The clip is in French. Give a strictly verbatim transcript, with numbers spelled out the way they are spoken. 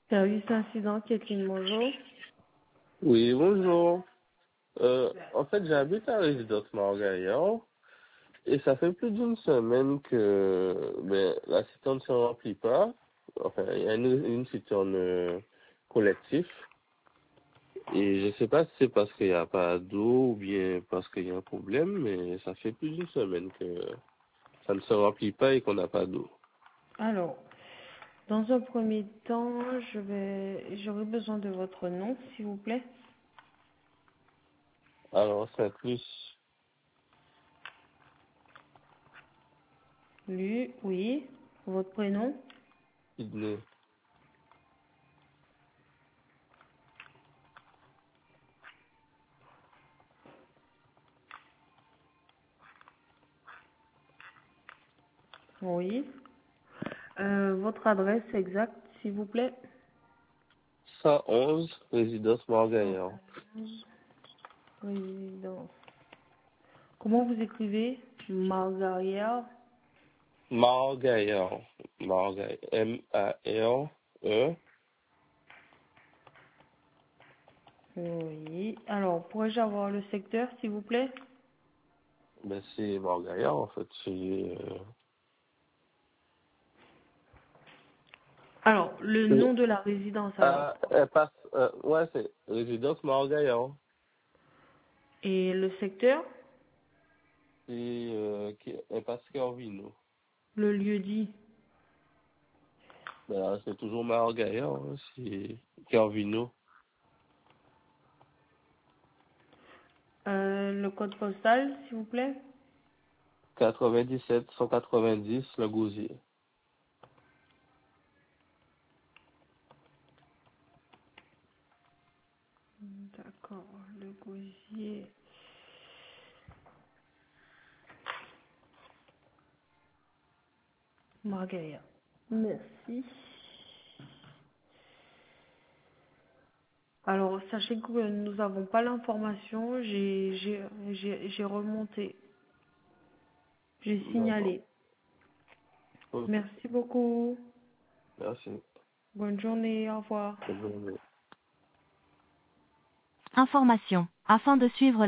Service incident, Kathleen, bonjour. Oui, bonjour. Euh, en fait, j'habite à Résidence Margaillon et ça fait plus d'une semaine que ben, la citerne ne se remplit pas. Enfin, il y a une, une citerne euh, collective et je ne sais pas si c'est parce qu'il n'y a pas d'eau ou bien parce qu'il y a un problème, mais ça fait plus d'une semaine que ça ne se remplit pas et qu'on n'a pas d'eau. Alors, dans un premier temps, je vais, j'aurai besoin de votre nom, s'il vous plaît. Alors, c'est plus Lu, oui. Votre prénom. Sydney. Oui. Euh, votre adresse exacte, s'il vous plaît. cent onze Résidence cent Margaillon. onze, résidence. Comment vous écrivez? Margaria. Margaillon. Margaillon. M A R E. Oui. Alors, pourrais-je avoir le secteur, s'il vous plaît? Ben, c'est Margaillard, en fait. C'est, euh... Alors, le c'est- nom de la résidence, alors. Ah, elle passe, euh, ouais, c'est résidence Margaillard. Et le secteur? C'est, euh, qui, elle passe Corvino. Le lieu dit. Ben, là, c'est toujours Margaillard, hein, c'est Corvino. Euh, le code postal, s'il vous plaît. quatre-vingt-dix-sept, cent quatre-vingt-dix, le Gousier. D'accord, le gosier. Margaria. Merci. Alors, sachez que nous n'avons pas l'information. J'ai, j'ai, j'ai, j'ai remonté. J'ai D'accord. signalé. Ok. Merci beaucoup. Merci. Bonne journée. Au revoir. Bonne journée. Information. Afin de suivre